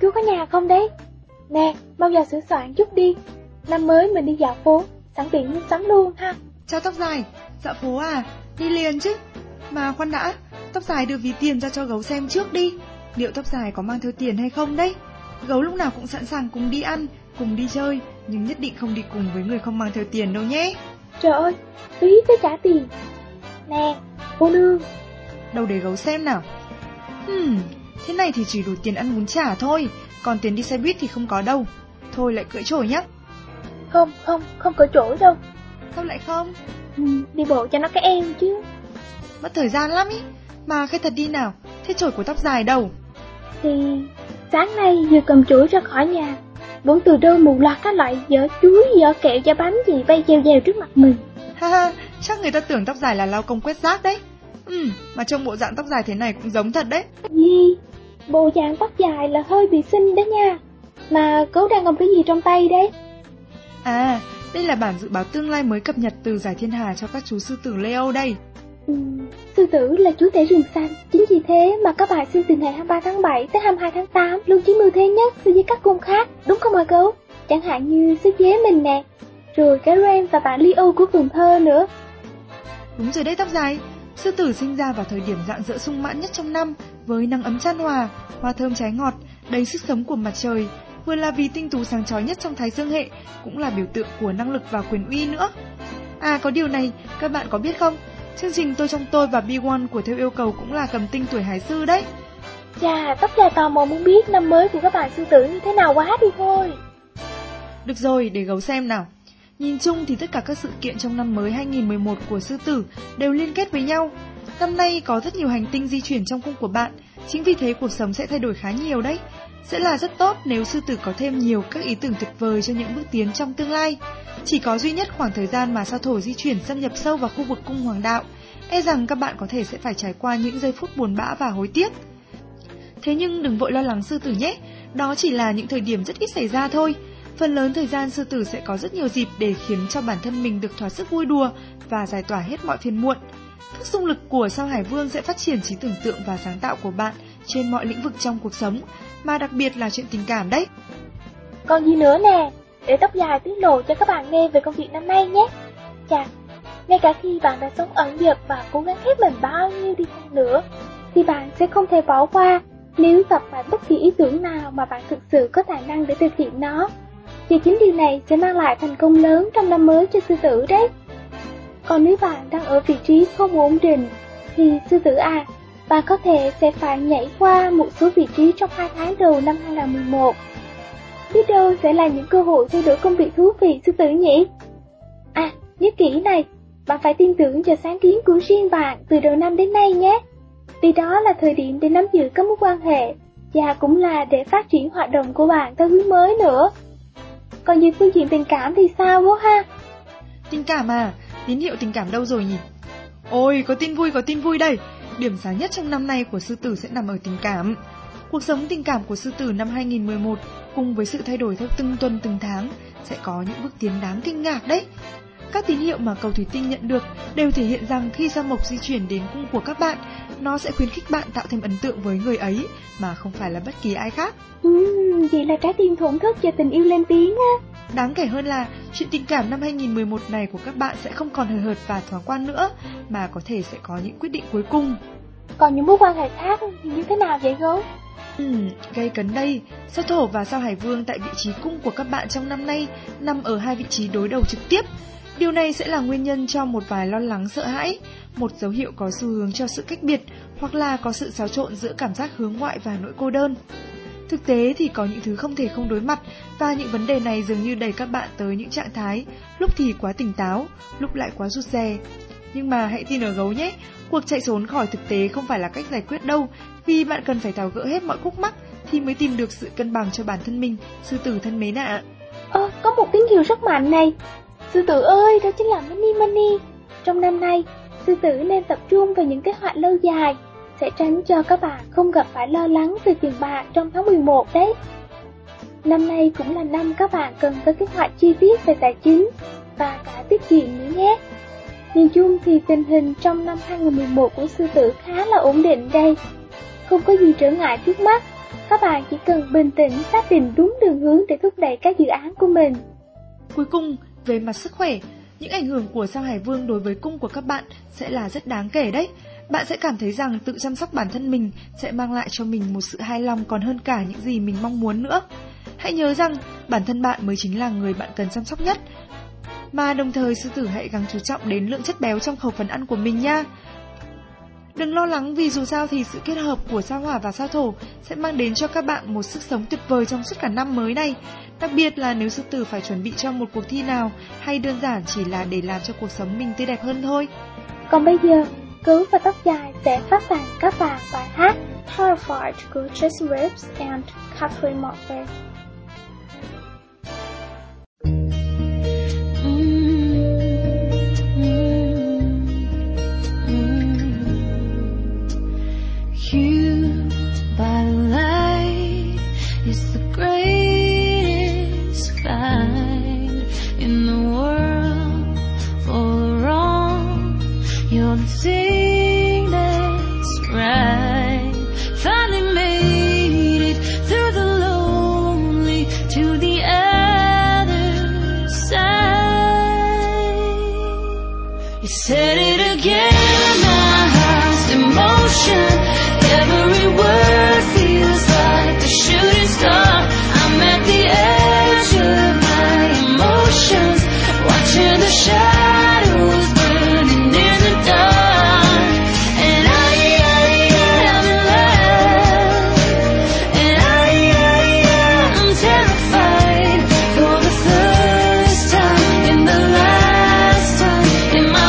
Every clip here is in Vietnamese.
chú có nhà không đấy? Nè, bao giờ sửa soạn chút đi. Năm mới mình đi dạo phố, sẵn tiện mua sắm luôn ha. Chào tóc dài, dạo phố à? Đi liền chứ. Mà khoan đã, tóc dài đưa ví tiền ra cho gấu xem trước đi. Liệu tóc dài có mang theo tiền hay không đấy? Gấu lúc nào cũng sẵn sàng cùng đi ăn, cùng đi chơi, nhưng nhất định không đi cùng với người không mang theo tiền đâu nhé. Trời ơi, phí phải trả tiền. Nè, cô nương. Đâu để gấu xem nào. Thế này thì chỉ đủ tiền ăn bún chả thôi, còn tiền đi xe buýt thì không có đâu. Thôi lại cưỡi chổi nhá. Không có chổi đâu. Sao lại không? Đi bộ cho nó cái eo chứ. Mất thời gian lắm ý. Mà khai thật đi nào, thế chổi của tóc dài đâu? Thì sáng nay vừa cầm chổi ra khỏi nhà, bỗng từ đâu một loạt các loại giỏ chuối, giỏ kẹo, giỏ bánh gì bay dèo dèo trước mặt mình. Ha, chắc người ta tưởng tóc dài là lao công quét rác đấy. Mà trông bộ dạng tóc dài thế này cũng giống thật đấy. Gì? Bộ dạng tóc dài là hơi bị xinh đấy nha. Mà cậu đang cầm cái gì trong tay đấy? À, đây là bản dự báo tương lai mới cập nhật từ giải thiên hà cho các chú sư tử Leo đây. Sư tử là chúa tể rừng xanh. Chính vì thế mà các bạn sinh từ ngày 23 tháng 7 tới 22 tháng 8 luôn chiếm ưu thế nhất so với các cung khác, đúng không ạ gấu? Chẳng hạn như sứ dế mình nè, rồi cái Ren và bạn Leo của vườn thơ nữa. Đúng rồi đấy tóc dài. Sư tử sinh ra vào thời điểm rạng rỡ sung mãn nhất trong năm, với nắng ấm chan hòa, hoa thơm trái ngọt, đầy sức sống của mặt trời, vừa là vì tinh tú sáng chói nhất trong thái dương hệ, cũng là biểu tượng của năng lực và quyền uy nữa. À, có điều này, các bạn có biết không? Chương trình Tôi Trong Tôi và B1 của Theo Yêu Cầu cũng là cầm tinh tuổi Hải Sư đấy. Chà, tóc dài tò mò muốn biết năm mới của các bạn sư tử như thế nào quá đi thôi. Được rồi, để gấu xem nào. Nhìn chung thì tất cả các sự kiện trong năm mới 2011 của sư tử đều liên kết với nhau. Năm nay có rất nhiều hành tinh di chuyển trong cung của bạn, chính vì thế cuộc sống sẽ thay đổi khá nhiều đấy. Sẽ là rất tốt nếu sư tử có thêm nhiều các ý tưởng tuyệt vời cho những bước tiến trong tương lai. Chỉ có duy nhất khoảng thời gian mà sao thổ di chuyển xâm nhập sâu vào khu vực cung hoàng đạo, e rằng các bạn có thể sẽ phải trải qua những giây phút buồn bã và hối tiếc. Thế nhưng đừng vội lo lắng sư tử nhé, đó chỉ là những thời điểm rất ít xảy ra thôi. Phần lớn thời gian sư tử sẽ có rất nhiều dịp để khiến cho bản thân mình được thỏa sức vui đùa và giải tỏa hết mọi phiền muộn. Thức xung lực của sao Hải Vương sẽ phát triển trí tưởng tượng và sáng tạo của bạn trên mọi lĩnh vực trong cuộc sống, mà đặc biệt là chuyện tình cảm đấy. Còn gì nữa nè, để tóc dài tiết lộ cho các bạn nghe về công việc năm nay nhé. Chà, ngay cả khi bạn đã sống ẩn dật và cố gắng hết mình bao nhiêu đi chăng nữa, thì bạn sẽ không thể bỏ qua nếu gặp phải bất kỳ ý tưởng nào mà bạn thực sự có khả năng để thực hiện nó. Vì chính điều này sẽ mang lại thành công lớn trong năm mới cho sư tử đấy. Còn nếu bạn đang ở vị trí không ổn định, thì sư tử à, bạn có thể sẽ phải nhảy qua một số vị trí trong 2 tháng đầu năm 2011. Biết đâu sẽ là những cơ hội thay đổi công việc thú vị sư tử nhỉ? À, nhớ kỹ này, bạn phải tin tưởng vào sáng kiến của riêng bạn từ đầu năm đến nay nhé. Vì đó là thời điểm để nắm giữ các mối quan hệ, và cũng là để phát triển hoạt động của bạn theo hướng mới nữa. Còn về phương diện tình cảm thì sao bố ha? Tình cảm à? Tín hiệu tình cảm đâu rồi nhỉ? Ôi, có tin vui đây. Điểm sáng nhất trong năm nay của sư tử sẽ nằm ở tình cảm. Cuộc sống tình cảm của sư tử năm 2011 cùng với sự thay đổi theo từng tuần từng tháng sẽ có những bước tiến đáng kinh ngạc đấy. Các tín hiệu mà cầu thủy tinh nhận được đều thể hiện rằng khi sao mộc di chuyển đến cung của các bạn, nó sẽ khuyến khích bạn tạo thêm ấn tượng với người ấy mà không phải là bất kỳ ai khác. Vậy là trái tim thổn thức cho tình yêu lên tiếng á. Đáng kể hơn là chuyện tình cảm năm 2011 này của các bạn sẽ không còn hời hợt và thoáng qua nữa, mà có thể sẽ có những quyết định cuối cùng. Còn những mối quan hệ khác thì như thế nào vậy gấu? Gây cấn đây. Sao thổ và sao Hải Vương tại vị trí cung của các bạn trong năm nay nằm ở hai vị trí đối đầu trực tiếp. Điều này sẽ là nguyên nhân cho một vài lo lắng sợ hãi, một dấu hiệu có xu hướng cho sự cách biệt, hoặc là có sự xáo trộn giữa cảm giác hướng ngoại và nỗi cô đơn. Thực tế thì có những thứ không thể không đối mặt, và những vấn đề này dường như đẩy các bạn tới những trạng thái lúc thì quá tỉnh táo, lúc lại quá rụt rè. Nhưng mà hãy tin ở gấu nhé, cuộc chạy trốn khỏi thực tế không phải là cách giải quyết đâu, vì bạn cần phải tháo gỡ hết mọi khúc mắc thì mới tìm được sự cân bằng cho bản thân mình, sư tử thân mến ạ. Có một tín hiệu rất mạnh này. Sư tử ơi, đó chính là Money. Trong năm nay, sư tử nên tập trung vào những kế hoạch lâu dài, sẽ tránh cho các bạn không gặp phải lo lắng về tiền bạc trong tháng 11 đấy. Năm nay cũng là năm các bạn cần có kế hoạch chi tiết về tài chính và cả tiết kiệm nữa nhé. Nhìn chung thì tình hình trong năm 2011 của sư tử khá là ổn định đây. Không có gì trở ngại trước mắt, Các bạn chỉ cần bình tĩnh xác định đúng đường hướng để thúc đẩy các dự án của mình. Cuối cùng, về mặt sức khỏe, những ảnh hưởng của sao Hải Vương đối với cung của các bạn sẽ là rất đáng kể đấy. Bạn sẽ cảm thấy rằng tự chăm sóc bản thân mình sẽ mang lại cho mình một sự hài lòng còn hơn cả những gì mình mong muốn nữa. Hãy nhớ rằng bản thân bạn mới chính là người bạn cần chăm sóc nhất. Mà đồng thời sư tử hãy gắng chú trọng đến lượng chất béo trong khẩu phần ăn của mình nha. Đừng lo lắng vì dù sao thì sự kết hợp của sao Hỏa và sao Thổ sẽ mang đến cho các bạn một sức sống tuyệt vời trong suốt cả năm mới này. Đặc biệt là nếu sư tử phải chuẩn bị cho một cuộc thi nào hay đơn giản chỉ là để làm cho cuộc sống mình tươi đẹp hơn thôi. Còn bây giờ, Cứu và Tóc Dài sẽ phát tặng các bạn bài hát Terrified của Jesse Reeves and Catherine Morphe. Said it again, my heart's emotion. Every word feels like a shooting star. I'm at the edge of my emotions, watching the shadows burning in the dark. And I'm in love. And I'm terrified for the first time in the last time in my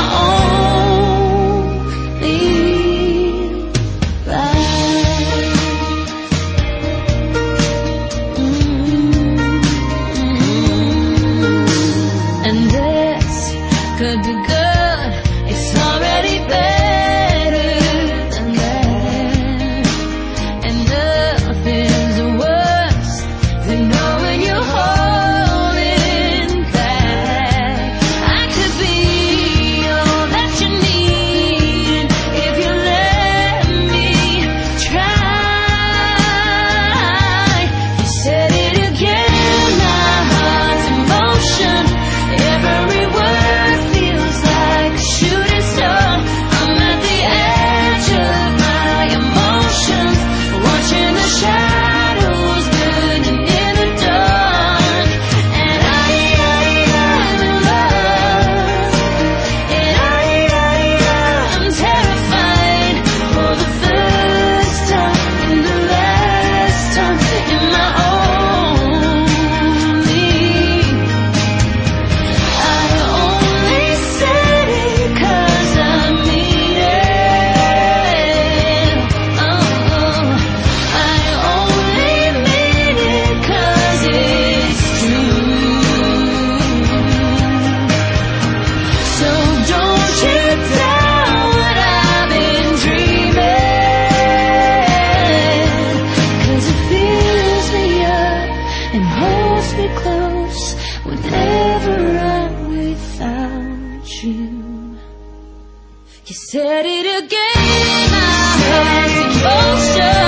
could be good, it's already better than that. And nothing's worse than knowing you're holding back. I could be all that you need if you let me try. You said it again, my heart's emotion. Every word feels like a shooting star. I'm at the edge of my emotions, watching the shadows burning in the dark. And I'm in love. And I'm terrified for the first time and the last time in my own league. I only said it 'cause I mean it. Oh, I only mean it 'cause it's true. So don't you doubt what I've been dreaming, 'cause it fills me up and holds me close whenever I'm without you. You said it again, my heart's emotion.